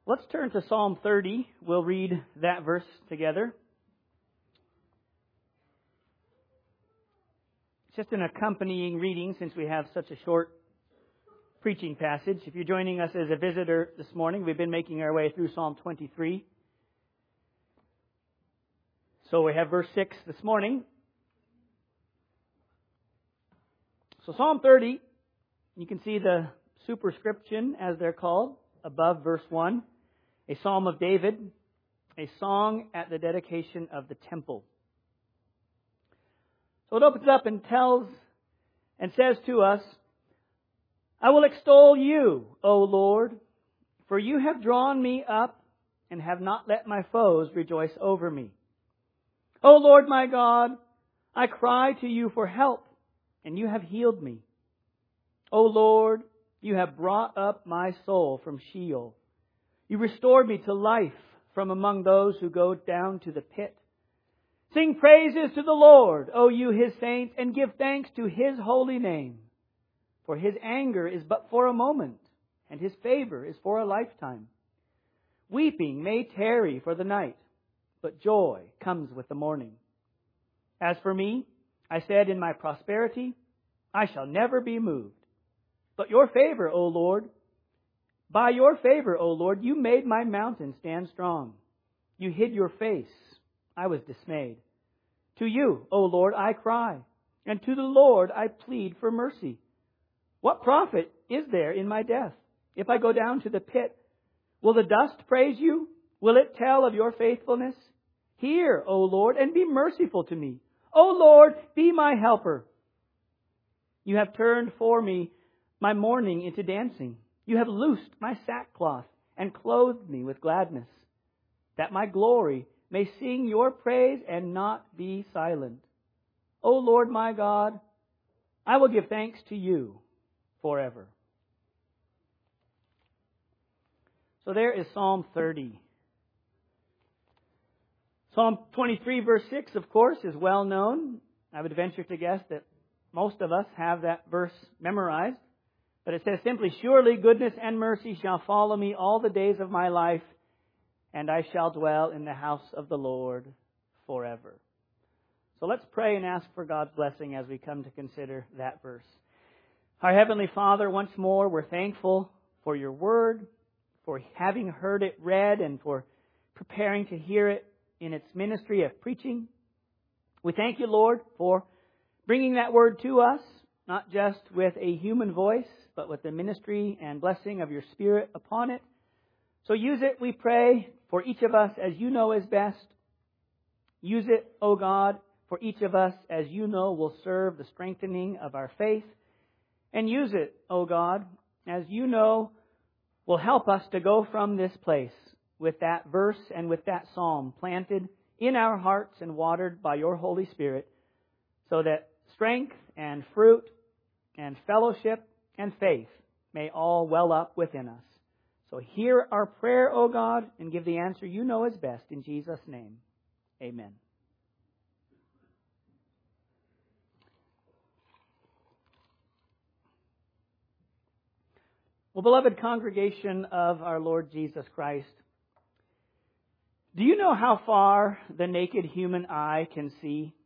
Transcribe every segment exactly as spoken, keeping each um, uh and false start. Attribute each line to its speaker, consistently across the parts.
Speaker 1: Let's turn to Psalm thirty. We'll read that verse together. It's just an accompanying reading since we have such a short preaching passage. If you're joining us as a visitor this morning, we've been making our way through Psalm twenty-three. So we have verse six this morning. So Psalm thirty, you can see the superscription, as they're called, above verse one. A psalm of David, a song at the dedication of the temple. So it opens up and tells and says to us, I will extol you, O Lord, for you have drawn me up and have not let my foes rejoice over me. O Lord my God, I cry to you for help, and you have healed me. O Lord, you have brought up my soul from Sheol. You restored me to life from among those who go down to the pit. Sing praises to the Lord, O you his saints, and give thanks to his holy name. For his anger is but for a moment, and his favor is for a lifetime. Weeping may tarry for the night, but joy comes with the morning. As for me, I said in my prosperity, I shall never be moved. But your favor, O Lord, by your favor, O Lord, you made my mountain stand strong. You hid your face. I was dismayed. To you, O Lord, I cry, and to the Lord I plead for mercy. What profit is there in my death? If I go down to the pit, will the dust praise you? Will it tell of your faithfulness? Hear, O Lord, and be merciful to me. O Lord, be my helper. You have turned for me my mourning into dancing. You have loosed my sackcloth and clothed me with gladness, that my glory may sing your praise and not be silent. O Lord my God, I will give thanks to you forever. So there is Psalm thirty. Psalm twenty-three verse six, of course, is well known. I would venture to guess that most of us have that verse memorized. But it says simply, surely goodness and mercy shall follow me all the days of my life, and I shall dwell in the house of the Lord forever. So let's pray and ask for God's blessing as we come to consider that verse. Our Heavenly Father, once more, we're thankful for your word, for having heard it read, and for preparing to hear it in its ministry of preaching. We thank you, Lord, for bringing that word to us, not just with a human voice, but with the ministry and blessing of your Spirit upon it. So use it, we pray, for each of us as you know is best. Use it, O God, for each of us as you know will serve the strengthening of our faith. And use it, O God, as you know will help us to go from this place with that verse and with that psalm planted in our hearts and watered by your Holy Spirit, so that strength and fruit and fellowship and faith may all well up within us. So hear our prayer, O God, and give the answer you know is best. In Jesus' name, amen. Well, beloved congregation of our Lord Jesus Christ, do you know how far the naked human eye can see?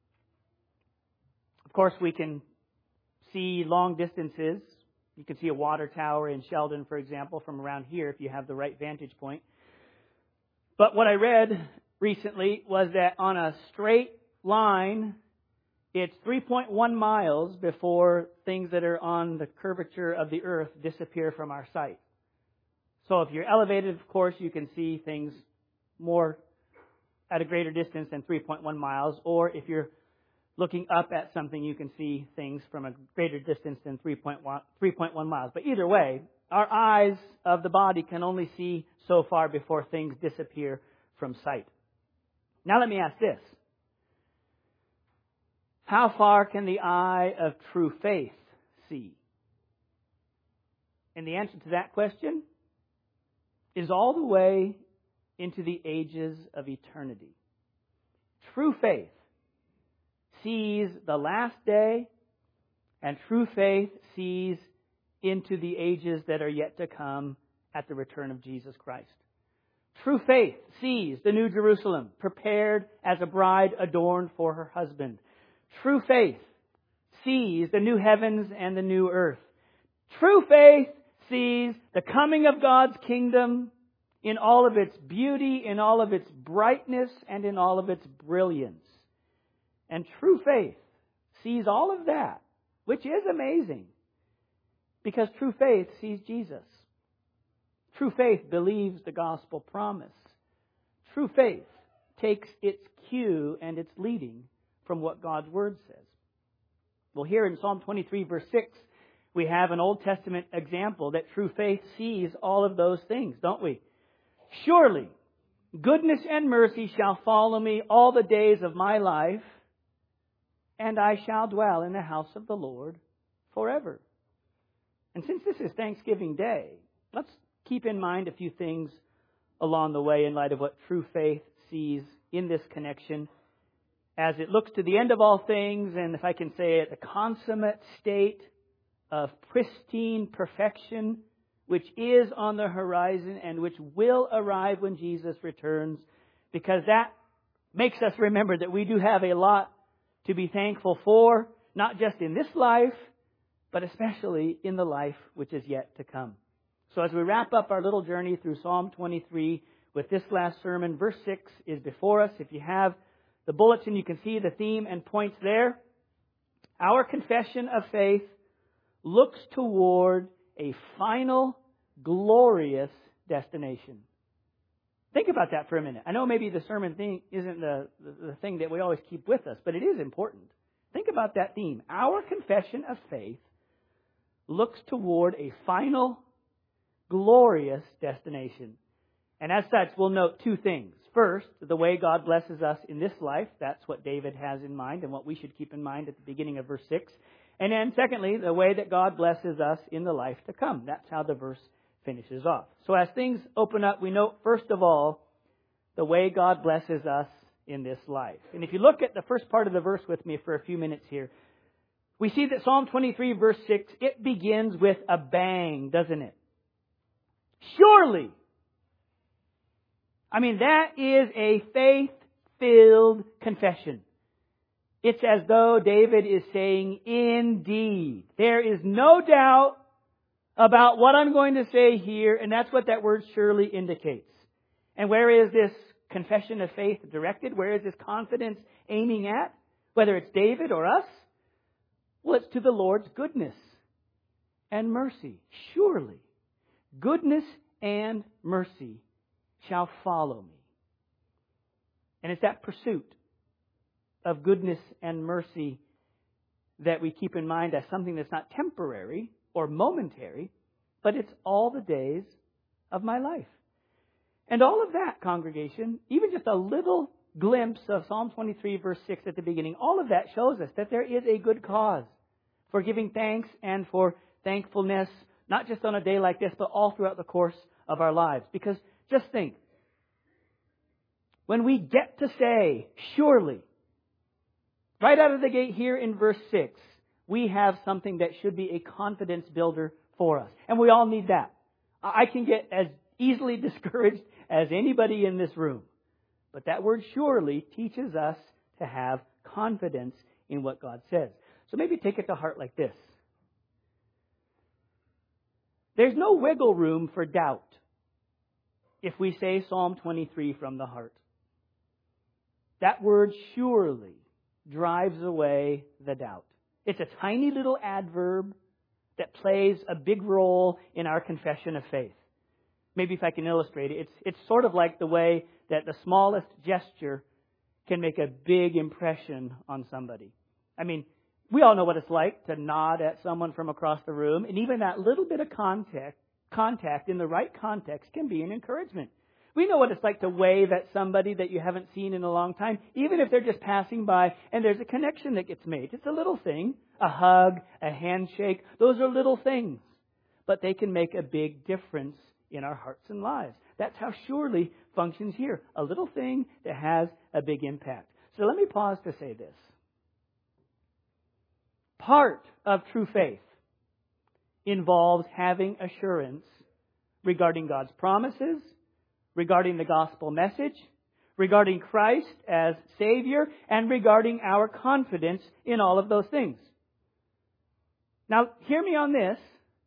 Speaker 1: Of course, we can see long distances. You can see a water tower in Sheldon, for example, from around here if you have the right vantage point. But what I read recently was that on a straight line, it's three point one miles before things that are on the curvature of the earth disappear from our sight. So if you're elevated, of course, you can see things more at a greater distance than three point one miles. Or if you're looking up at something, you can see things from a greater distance than three point one miles. But either way, our eyes of the body can only see so far before things disappear from sight. Now let me ask this. How far can the eye of true faith see? And the answer to that question is all the way into the ages of eternity. True faith sees the last day, and true faith sees into the ages that are yet to come at the return of Jesus Christ. True faith sees the New Jerusalem prepared as a bride adorned for her husband. True faith sees the new heavens and the new earth. True faith sees the coming of God's kingdom in all of its beauty, in all of its brightness, and in all of its brilliance. And true faith sees all of that, which is amazing, because true faith sees Jesus. True faith believes the gospel promise. True faith takes its cue and its leading from what God's Word says. Well, here in Psalm twenty-three, verse six, we have an Old Testament example that true faith sees all of those things, don't we? Surely, goodness and mercy shall follow me all the days of my life, and I shall dwell in the house of the Lord forever. And since this is Thanksgiving Day, let's keep in mind a few things along the way in light of what true faith sees in this connection as it looks to the end of all things, and if I can say it, the consummate state of pristine perfection, which is on the horizon and which will arrive when Jesus returns, because that makes us remember that we do have a lot to be thankful for, not just in this life, but especially in the life which is yet to come. So as we wrap up our little journey through Psalm twenty-three with this last sermon, verse six is before us. If you have the bulletin, you can see the theme and points there. Our confession of faith looks toward a final, glorious destination. Think about that for a minute. I know maybe the sermon thing isn't the, the, the thing that we always keep with us, but it is important. Think about that theme. Our confession of faith looks toward a final, glorious destination. And as such, we'll note two things. First, the way God blesses us in this life. That's what David has in mind and what we should keep in mind at the beginning of verse six. And then secondly, the way that God blesses us in the life to come. That's how the verse finishes off. So as things open up, we note first of all the way God blesses us in this life. And if you look at the first part of the verse with me for a few minutes here, we see that Psalm twenty-three verse six, it begins with a bang, doesn't it? Surely. I mean, that is a faith-filled confession. It's as though David is saying, indeed, there is no doubt about what I'm going to say here, and that's what that word surely indicates. And where is this confession of faith directed? Where is this confidence aiming at? Whether it's David or us? Well, it's to the Lord's goodness and mercy. Surely, goodness and mercy shall follow me. And it's that pursuit of goodness and mercy that we keep in mind as something that's not temporary or momentary, but it's all the days of my life. And all of that, congregation, even just a little glimpse of Psalm twenty-three verse six at the beginning, all of that shows us that there is a good cause for giving thanks and for thankfulness, not just on a day like this, but all throughout the course of our lives. Because just think, when we get to say, surely, right out of the gate here in verse six, we have something that should be a confidence builder for us. And we all need that. I can get as easily discouraged as anybody in this room. But that word surely teaches us to have confidence in what God says. So maybe take it to heart like this. There's no wiggle room for doubt if we say Psalm twenty-three from the heart. That word surely drives away the doubt. It's a tiny little adverb that plays a big role in our confession of faith. Maybe if I can illustrate it, it's, it's sort of like the way that the smallest gesture can make a big impression on somebody. I mean, we all know what it's like to nod at someone from across the room, and even that little bit of contact, contact in the right context can be an encouragement. We know what it's like to wave at somebody that you haven't seen in a long time, even if they're just passing by and there's a connection that gets made. It's a little thing, a hug, a handshake. Those are little things, but they can make a big difference in our hearts and lives. That's how surely functions here. A little thing that has a big impact. So let me pause to say this. Part of true faith involves having assurance regarding God's promises, regarding the gospel message, regarding Christ as Savior, and regarding our confidence in all of those things. Now, hear me on this.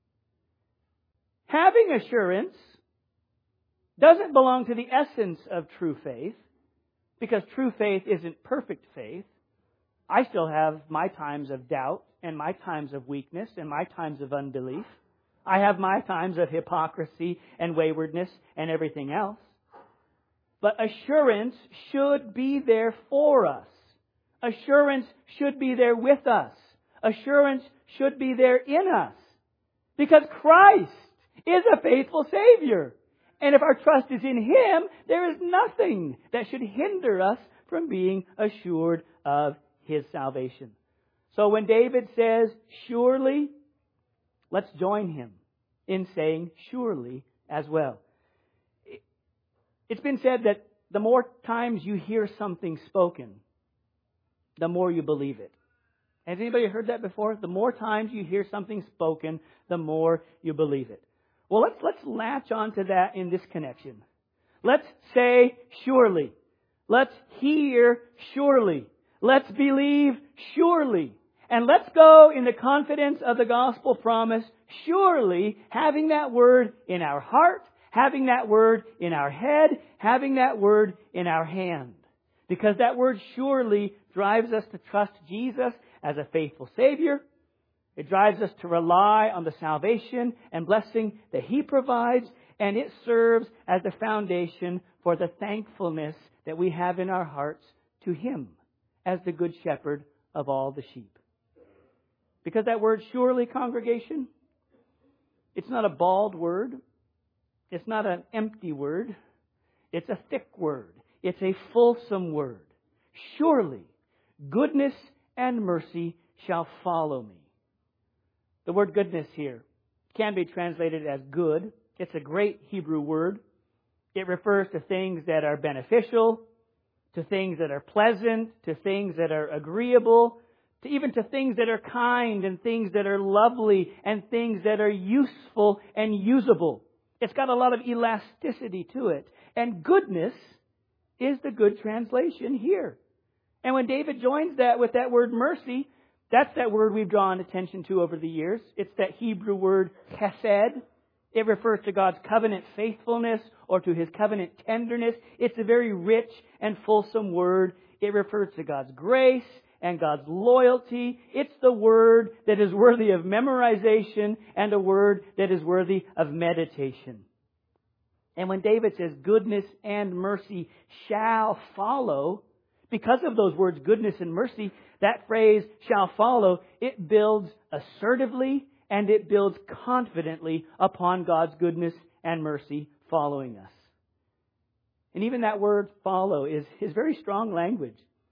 Speaker 1: Having assurance doesn't belong to the essence of true faith, because true faith isn't perfect faith. I still have my times of doubt and my times of weakness and my times of unbelief. I have my times of hypocrisy and waywardness and everything else. But assurance should be there for us. Assurance should be there with us. Assurance should be there in us. Because Christ is a faithful Savior. And if our trust is in Him, there is nothing that should hinder us from being assured of His salvation. So when David says, surely, let's join him in saying surely as well. It's been said that the more times you hear something spoken, the more you believe it. Has anybody heard that before? The more times you hear something spoken, the more you believe it. Well, let's, let's latch onto that in this connection. Let's say surely. Let's hear surely. Let's believe surely. And let's go in the confidence of the gospel promise, surely having that word in our heart, having that word in our head, having that word in our hand. Because that word surely drives us to trust Jesus as a faithful Savior. It drives us to rely on the salvation and blessing that He provides, and it serves as the foundation for the thankfulness that we have in our hearts to Him as the Good Shepherd of all the sheep. Because that word surely, congregation, it's not a bald word. It's not an empty word. It's a thick word. It's a fulsome word. Surely, goodness and mercy shall follow me. The word goodness here can be translated as good. It's a great Hebrew word. It refers to things that are beneficial, to things that are pleasant, to things that are agreeable, to even to things that are kind and things that are lovely and things that are useful and usable. It's got a lot of elasticity to it. And goodness is the good translation here. And when David joins that with that word mercy, that's that word we've drawn attention to over the years. It's that Hebrew word chesed. It refers to God's covenant faithfulness or to His covenant tenderness. It's a very rich and fulsome word. It refers to God's grace and God's loyalty. It's the word that is worthy of memorization and a word that is worthy of meditation. And when David says goodness and mercy shall follow, because of those words goodness and mercy, that phrase shall follow, it builds assertively and it builds confidently upon God's goodness and mercy following us. And even that word follow is, is very strong language.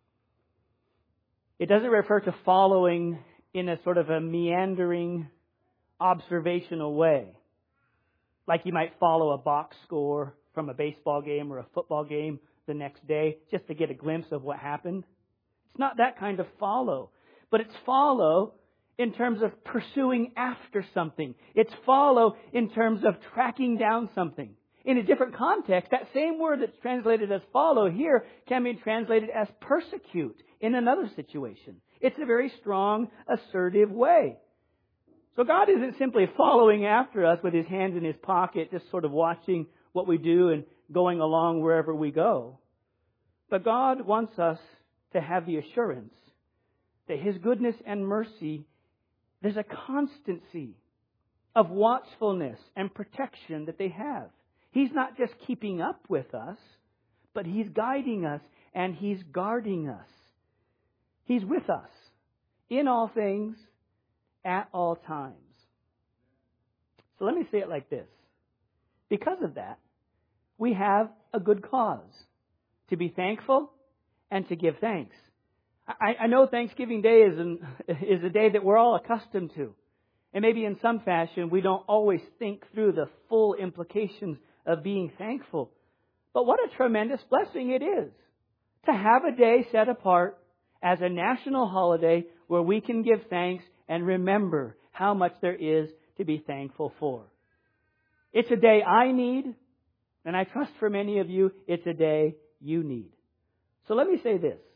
Speaker 1: It doesn't refer to following in a sort of a meandering, observational way. Like you might follow a box score from a baseball game or a football game the next day just to get a glimpse of what happened. It's not that kind of follow. But it's follow in terms of pursuing after something. It's follow in terms of tracking down something. In a different context, that same word that's translated as follow here can be translated as persecute in another situation. It's a very strong, assertive way. So God isn't simply following after us with His hand in His pocket, just sort of watching what we do and going along wherever we go. But God wants us to have the assurance that His goodness and mercy, there's a constancy of watchfulness and protection that they have. He's not just keeping up with us, but He's guiding us and He's guarding us. He's with us in all things at all times. So let me say it like this. Because of that, we have a good cause to be thankful and to give thanks. I, I know Thanksgiving Day is, an, is a day that we're all accustomed to. And maybe in some fashion we don't always think through the full implications of being thankful. But what a tremendous blessing it is to have a day set apart as a national holiday where we can give thanks and remember how much there is to be thankful for. It's a day I need, and I trust for many of you, it's a day you need. So let me say this.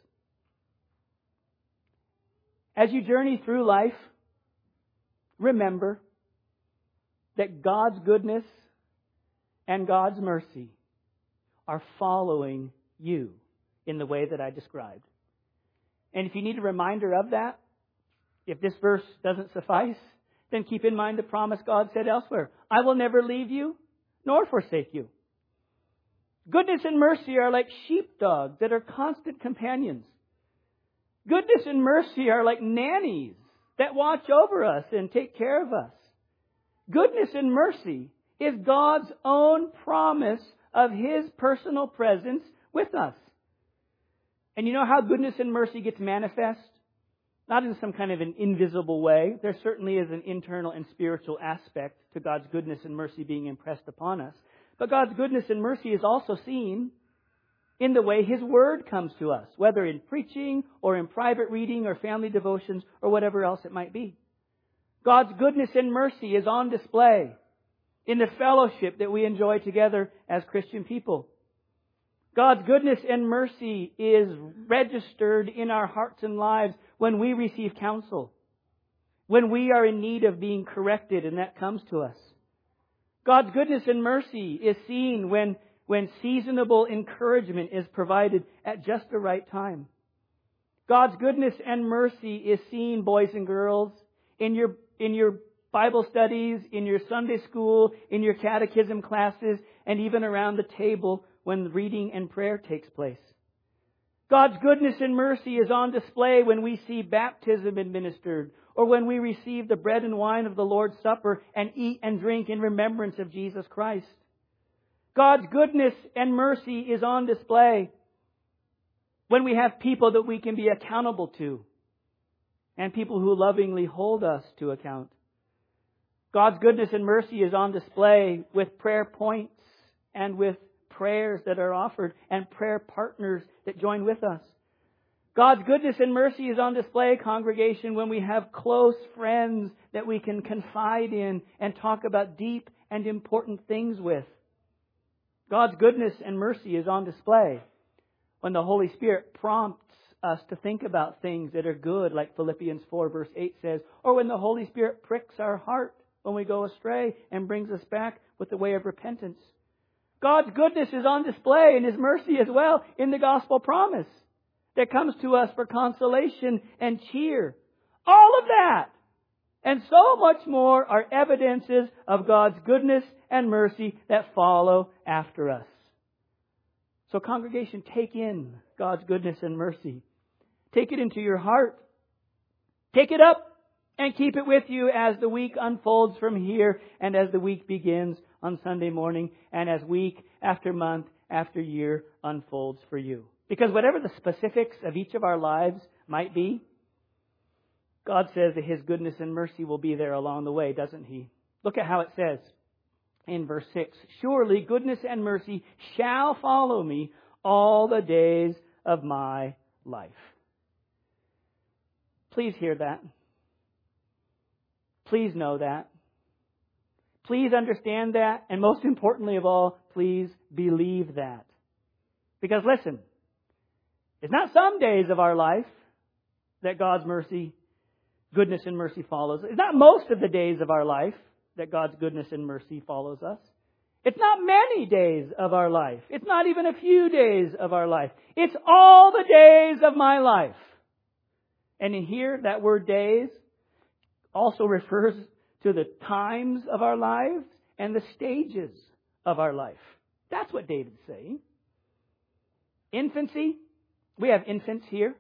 Speaker 1: As you journey through life, remember that God's goodness and God's mercy are following you in the way that I described. And if you need a reminder of that, if this verse doesn't suffice, then keep in mind the promise God said elsewhere. I will never leave you nor forsake you. Goodness and mercy are like sheepdogs that are constant companions. Goodness and mercy are like nannies that watch over us and take care of us. Goodness and mercy is God's own promise of His personal presence with us. And you know how goodness and mercy gets manifest? Not in some kind of an invisible way. There certainly is an internal and spiritual aspect to God's goodness and mercy being impressed upon us. But God's goodness and mercy is also seen in the way His Word comes to us, whether in preaching or in private reading or family devotions or whatever else it might be. God's goodness and mercy is on display in the fellowship that we enjoy together as Christian people. God's goodness and mercy is registered in our hearts and lives when we receive counsel, when we are in need of being corrected, and that comes to us. God's goodness and mercy is seen when, when seasonable encouragement is provided at just the right time. God's goodness and mercy is seen, boys and girls, in your, in your Bible studies, in your Sunday school, in your catechism classes, and even around the table when reading and prayer takes place. God's goodness and mercy is on display when we see baptism administered, or when we receive the bread and wine of the Lord's Supper and eat and drink in remembrance of Jesus Christ. God's goodness and mercy is on display when we have people that we can be accountable to, and people who lovingly hold us to account. God's goodness and mercy is on display with prayer points and with prayers that are offered and prayer partners that join with us. God's goodness and mercy is on display, congregation, when we have close friends that we can confide in and talk about deep and important things with. God's goodness and mercy is on display when the Holy Spirit prompts us to think about things that are good, like Philippians four verse eight says, or when the Holy Spirit pricks our heart when we go astray and brings us back with the way of repentance. God's goodness is on display and His mercy as well in the gospel promise that comes to us for consolation and cheer. All of that and so much more are evidences of God's goodness and mercy that follow after us. So congregation, take in God's goodness and mercy. Take it into your heart. Take it up and keep it with you as the week unfolds from here and as the week begins on Sunday morning and as week after month after year unfolds for you. Because whatever the specifics of each of our lives might be, God says that His goodness and mercy will be there along the way, doesn't He? Look at how it says in verse six. Surely goodness and mercy shall follow me all the days of my life. Please hear that. Please know that. Please understand that. And most importantly of all, please believe that. Because listen, it's not some days of our life that God's mercy, goodness and mercy follows. It's not most of the days of our life that God's goodness and mercy follows us. It's not many days of our life. It's not even a few days of our life. It's all the days of my life. And in here, that word days also refers to the times of our lives and the stages of our life. That's what David's saying. Infancy. We have infants here.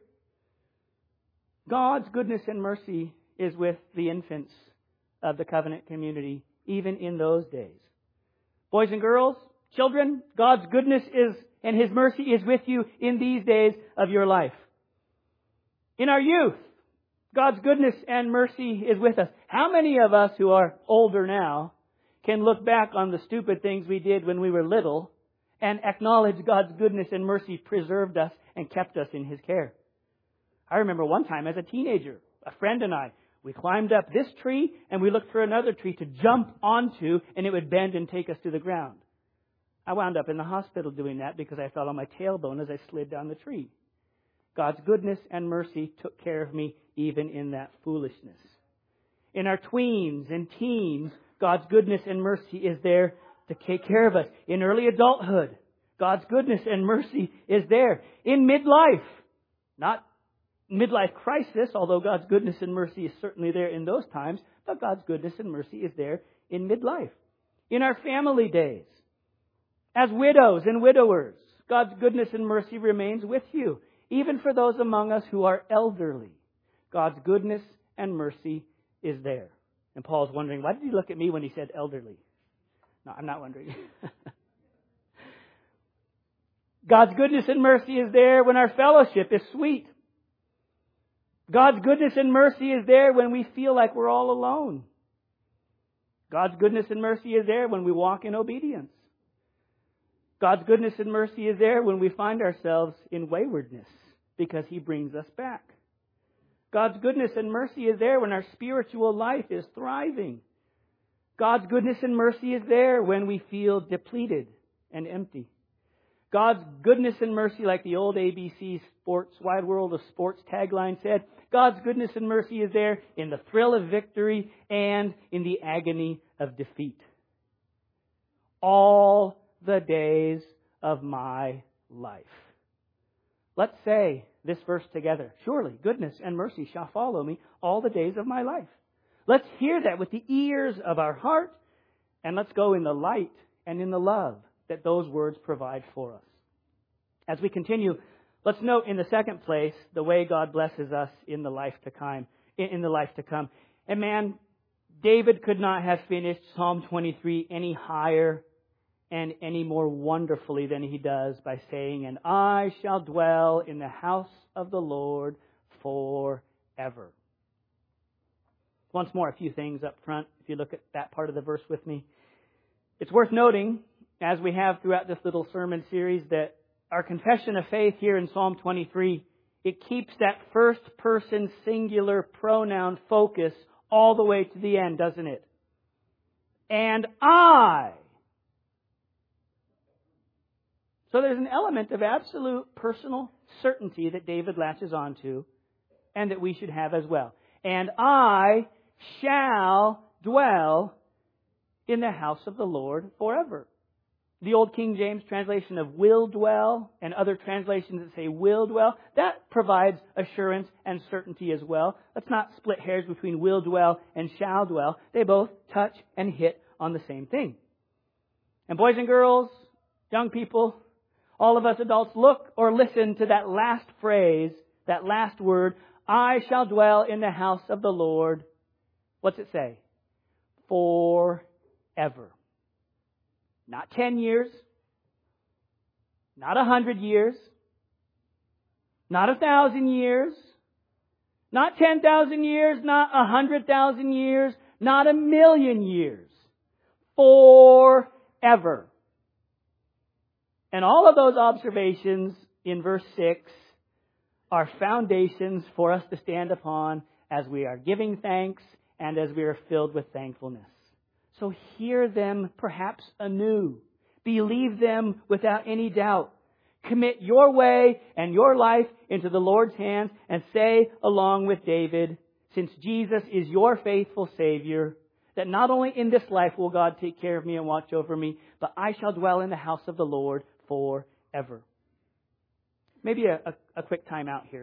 Speaker 1: God's goodness and mercy is with the infants of the covenant community, even in those days. Boys and girls, children, God's goodness is and His mercy is with you in these days of your life. In our youth, God's goodness and mercy is with us. How many of us who are older now can look back on the stupid things we did when we were little and acknowledge God's goodness and mercy preserved us and kept us in His care? I remember one time as a teenager, a friend and I, We climbed up this tree and we looked for another tree to jump onto, and it would bend and take us to the ground. I wound up in the hospital doing that because I fell on my tailbone as I slid down the tree. God's goodness and mercy took care of me even in that foolishness. In our tweens and teens, God's goodness and mercy is there to take care of us. In early adulthood, God's goodness and mercy is there. In midlife, not midlife crisis, although God's goodness and mercy is certainly there in those times, but God's goodness and mercy is there in midlife. In our family days, as widows and widowers, God's goodness and mercy remains with you. Even for those among us who are elderly, God's goodness and mercy is there. And Paul's wondering, why did he look at me when he said elderly? No, I'm not wondering. God's goodness and mercy is there when our fellowship is sweet. God's goodness and mercy is there when we feel like we're all alone. God's goodness and mercy is there when we walk in obedience. God's goodness and mercy is there when we find ourselves in waywardness because He brings us back. God's goodness and mercy is there when our spiritual life is thriving. God's goodness and mercy is there when we feel depleted and empty. God's goodness and mercy, like the old A B C Sports Wide World of Sports tagline said, God's goodness and mercy is there in the thrill of victory and in the agony of defeat. All the days of my life. Let's say this verse together. Surely goodness and mercy shall follow me all the days of my life. Let's hear that with the ears of our heart, and let's go in the light and in the love that those words provide for us. As we continue, let's note in the second place the way God blesses us in the life to come. In the life to come. And man, David could not have finished Psalm twenty-three any higher and any more wonderfully than he does by saying, and I shall dwell in the house of the Lord forever. Once more, a few things up front, if you look at that part of the verse with me. It's worth noting, as we have throughout this little sermon series, that our confession of faith here in Psalm twenty-three, it keeps that first person singular pronoun focus all the way to the end, doesn't it? And I. So there's an element of absolute personal certainty that David latches onto and that we should have as well. And I shall dwell in the house of the Lord forever. The old King James translation of will dwell and other translations that say will dwell, that provides assurance and certainty as well. Let's not split hairs between will dwell and shall dwell. They both touch and hit on the same thing. And boys and girls, young people, all of us adults, look or listen to that last phrase, that last word, I shall dwell in the house of the Lord. What's it say? Forever. Not ten years. Not a hundred years. Not a thousand years. Not ten thousand years. Not a hundred thousand years. Not a million years. Forever. And all of those observations in verse six are foundations for us to stand upon as we are giving thanks and as we are filled with thankfulness. So hear them perhaps anew. Believe them without any doubt. Commit your way and your life into the Lord's hands and say along with David, since Jesus is your faithful Savior, that not only in this life will God take care of me and watch over me, but I shall dwell in the house of the Lord forever. Maybe a, a, a quick time out here.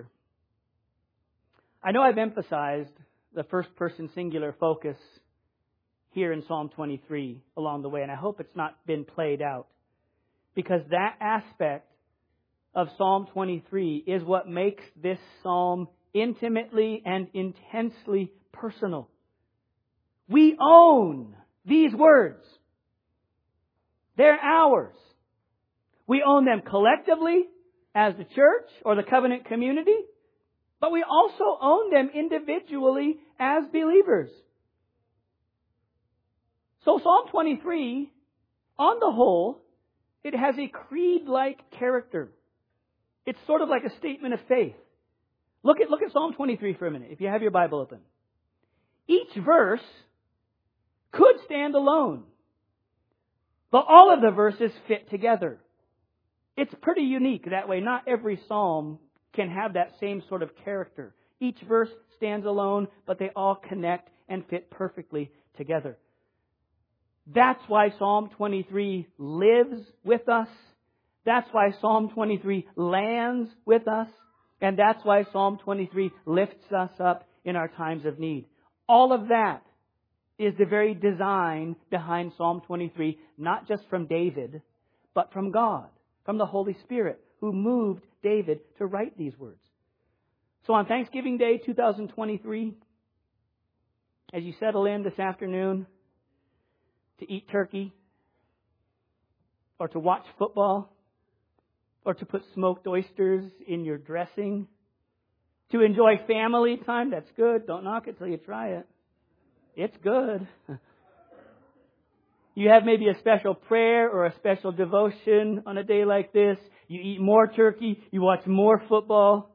Speaker 1: I know I've emphasized the first person singular focus here in Psalm twenty-three along the way, and I hope it's not been played out, because that aspect of Psalm twenty-three is what makes this psalm intimately and intensely personal. We own these words. They're ours. We own them collectively as the church or the covenant community, but we also own them individually as believers. So Psalm twenty-three, on the whole, it has a creed-like character. It's sort of like a statement of faith. Look at, look at Psalm twenty-three for a minute, if you have your Bible open. verse could stand alone, but all of the verses fit together. It's pretty unique that way. Not every psalm can have that same sort of character. Each verse stands alone, but they all connect and fit perfectly together. That's why Psalm twenty-three lives with us. That's why Psalm twenty-three lands with us. And that's why Psalm twenty-three lifts us up in our times of need. All of that is the very design behind Psalm twenty-three, not just from David, but from God, from the Holy Spirit, who moved David to write these words. So on Thanksgiving Day two thousand twenty-three, as you settle in this afternoon to eat turkey, or to watch football, or to put smoked oysters in your dressing, to enjoy family time, that's good. Don't knock it till you try it. It's good. You have maybe a special prayer or a special devotion on a day like this. You eat more turkey. You watch more football.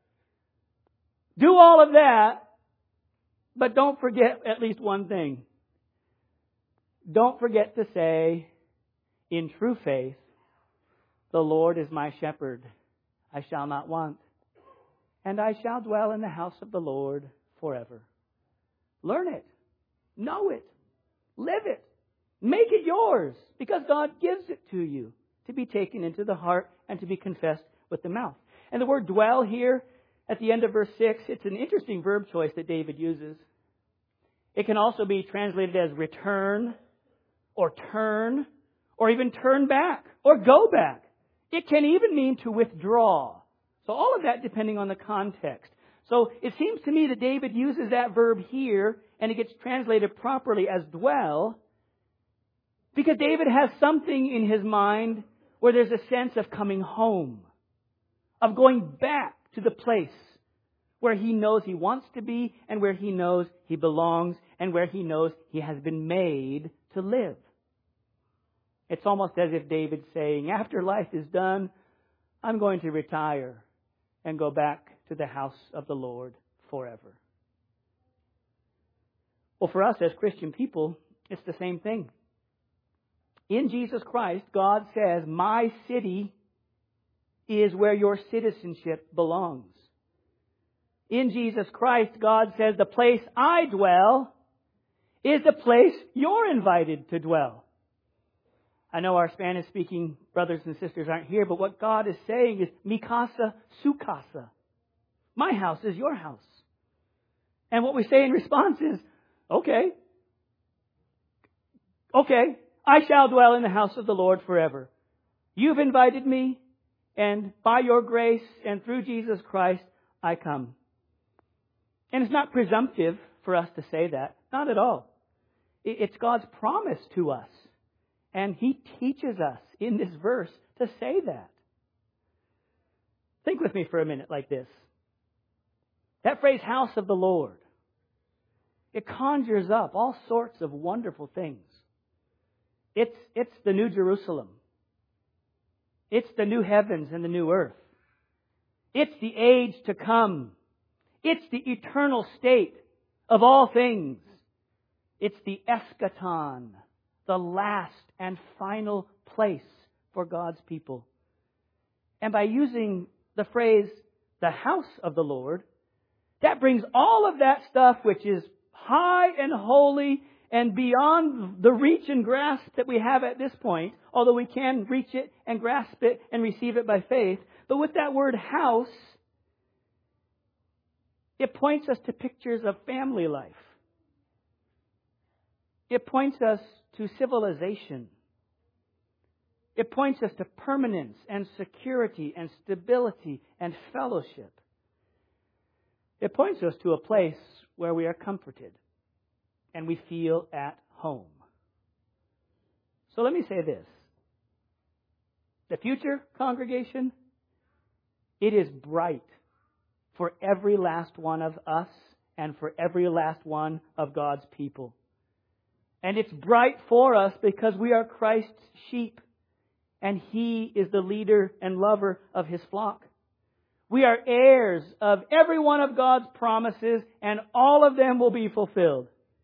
Speaker 1: Do all of that, but don't forget at least one thing. Don't forget to say, in true faith, the Lord is my shepherd. I shall not want. And I shall dwell in the house of the Lord forever. Learn it. Know it. Live it. Make it yours. Because God gives it to you to be taken into the heart and to be confessed with the mouth. And the word dwell here at the end of verse six, it's an interesting verb choice that David uses. It can also be translated as return or turn or even turn back or go back. It can even mean to withdraw. So all of that depending on the context. So it seems to me that David uses that verb here and it gets translated properly as dwell because David has something in his mind where there's a sense of coming home, of going back to the place where he knows he wants to be and where he knows he belongs and where he knows he has been made to live. It's almost as if David's saying, after life is done, I'm going to retire and go back to the house of the Lord forever. Well, for us as Christian people, it's the same thing. In Jesus Christ, God says, my city is where your citizenship belongs. In Jesus Christ, God says, the place I dwell is the place you're invited to dwell. I know our Spanish-speaking brothers and sisters aren't here, but what God is saying is, mi casa, su casa. My house is your house. And what we say in response is, okay. Okay, I shall dwell in the house of the Lord forever. You've invited me, and by your grace and through Jesus Christ, I come. And it's not presumptive for us to say that. Not at all. It's God's promise to us. And He teaches us in this verse to say that. Think with me for a minute like this. That phrase, house of the Lord, it conjures up all sorts of wonderful things. It's, it's the New Jerusalem. It's the new heavens and the new earth. It's the age to come. It's the eternal state of all things. It's the eschaton, the last and final place for God's people. And by using the phrase, the house of the Lord, that brings all of that stuff which is high and holy and beyond the reach and grasp that we have at this point, although we can reach it and grasp it and receive it by faith. But with that word house, it points us to pictures of family life. It points us to civilization. It points us to permanence and security and stability and fellowship. It points us to a place where we are comforted and we feel at home. So let me say this. The future, congregation, it is bright for every last one of us and for every last one of God's people. And it's bright for us because we are Christ's sheep and He is the leader and lover of His flock. We are heirs of every one of God's promises and all of them will be fulfilled.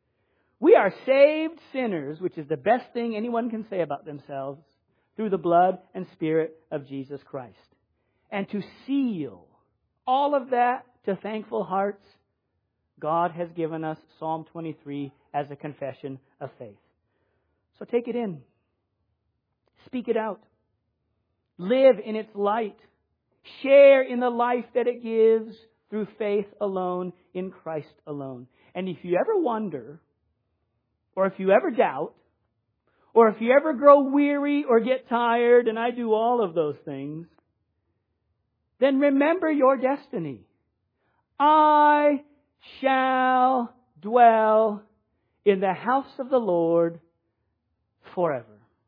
Speaker 1: We are saved sinners, which is the best thing anyone can say about themselves, through the blood and Spirit of Jesus Christ. And to seal all of that to thankful hearts, God has given us Psalm twenty-three as a confession of faith. So take it in. Speak it out. Live in its light. Share in the life that it gives through faith alone, in Christ alone. And if you ever wonder, or if you ever doubt, or if you ever grow weary or get tired, and I do all of those things, then remember your destiny. I shall dwell in the house of the Lord forever.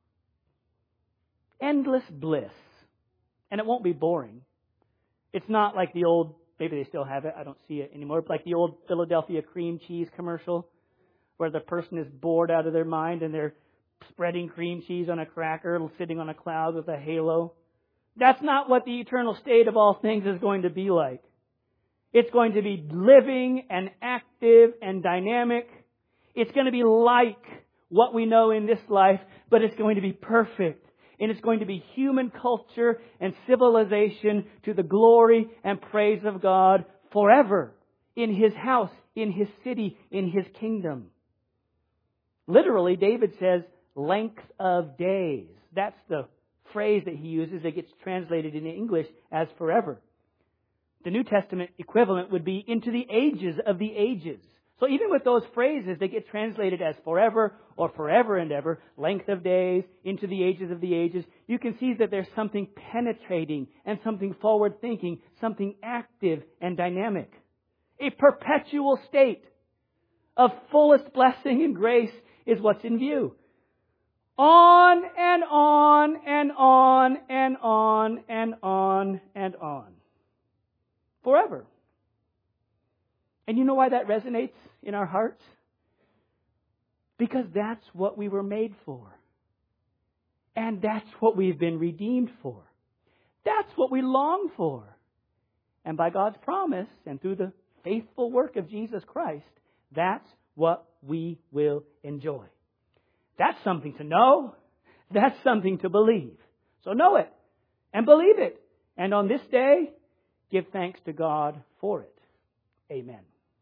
Speaker 1: Endless bliss. And it won't be boring. It's not like the old, maybe they still have it, I don't see it anymore, but like the old Philadelphia cream cheese commercial where the person is bored out of their mind and they're spreading cream cheese on a cracker, sitting on a cloud with a halo. That's not what the eternal state of all things is going to be like. It's going to be living and active and dynamic. It's going to be like what we know in this life, but it's going to be perfect. And it's going to be human culture and civilization to the glory and praise of God forever. In His house, in His city, in His kingdom. Literally, David says, length of days. That's the phrase that he uses that gets translated in English as forever. The New Testament equivalent would be into the ages of the ages. So even with those phrases, they get translated as forever or forever and ever, length of days, into the ages of the ages. You can see that there's something penetrating and something forward-thinking, something active and dynamic. A perpetual state of fullest blessing and grace is what's in view. On and on and on and on and on and on. Forever. And you know why that resonates in our hearts? Because that's what we were made for. And that's what we've been redeemed for. That's what we long for. And by God's promise and through the faithful work of Jesus Christ, that's what we will enjoy. That's something to know. That's something to believe. So know it and believe it. And on this day, give thanks to God for it. Amen.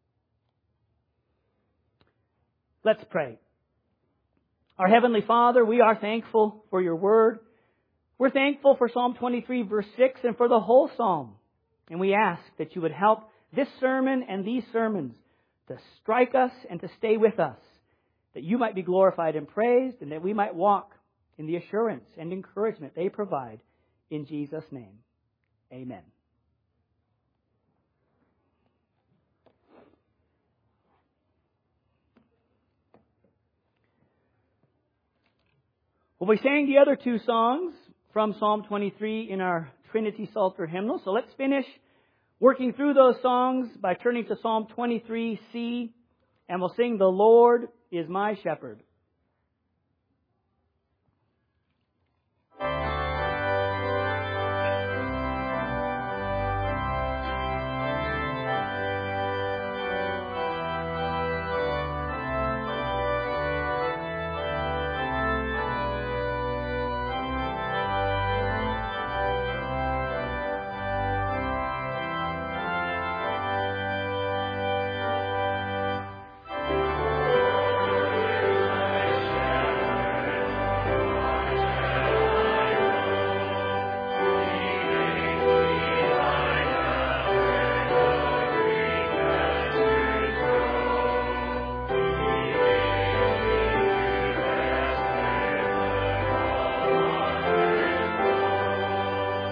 Speaker 1: Let's pray. Our Heavenly Father, we are thankful for your word. We're thankful for Psalm twenty-three, verse six, and for the whole psalm. And we ask that you would help this sermon and these sermons to strike us and to stay with us, that you might be glorified and praised, and that we might walk in the assurance and encouragement they provide. In Jesus' name, amen. Well, we sang the other two songs from Psalm twenty-three in our Trinity Psalter hymnal. So let's finish working through those songs by turning to Psalm twenty-three C, and we'll sing, "The Lord is my shepherd."